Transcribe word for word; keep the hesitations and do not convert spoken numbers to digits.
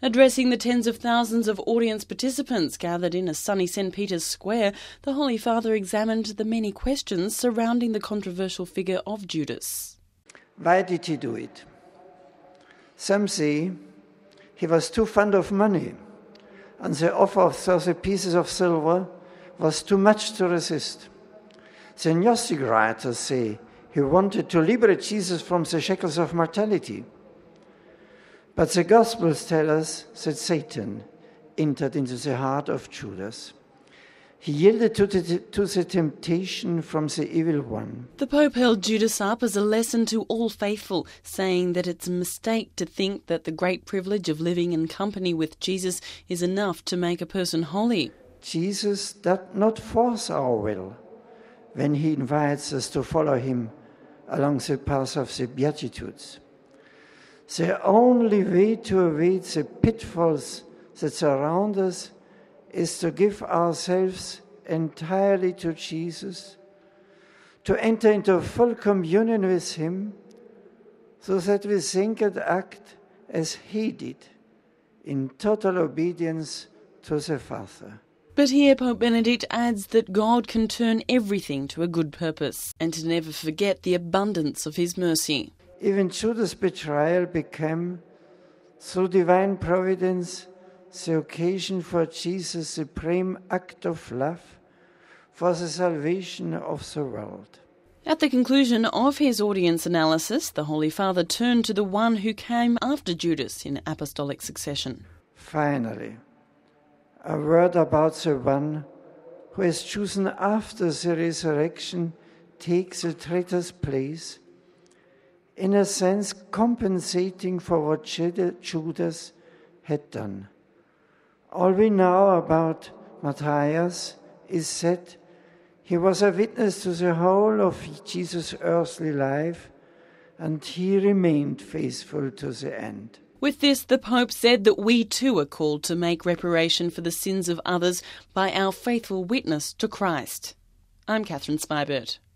Addressing the tens of thousands of audience participants gathered in a sunny Saint Peter's Square, the Holy Father examined the many questions surrounding the controversial figure of Judas. Why did he do it? Some say he was too fond of money, and the offer of thirty pieces of silver was too much to resist. The Gnostic writers say he wanted to liberate Jesus from the shackles of mortality. But the Gospels tell us that Satan entered into the heart of Judas. He yielded to the, to the temptation from the evil one. The Pope held Judas up as a lesson to all faithful, saying that it's a mistake to think that the great privilege of living in company with Jesus is enough to make a person holy. Jesus does not force our will when he invites us to follow him along the path of the Beatitudes. The only way to avoid the pitfalls that surround us is to give ourselves entirely to Jesus, to enter into full communion with him, so that we think and act as he did, in total obedience to the Father. But here Pope Benedict adds that God can turn everything to a good purpose, and to never forget the abundance of his mercy. Even Judas' betrayal became, through divine providence, the occasion for Jesus' supreme act of love for the salvation of the world. At the conclusion of his audience analysis, the Holy Father turned to the one who came after Judas in apostolic succession. Finally, a word about the one who is chosen after the resurrection takes the traitor's place, in a sense compensating for what Judas had done. All we know about Matthias is that he was a witness to the whole of Jesus' earthly life, and he remained faithful to the end. With this, the Pope said that we too are called to make reparation for the sins of others by our faithful witness to Christ. I'm Catherine Spibert.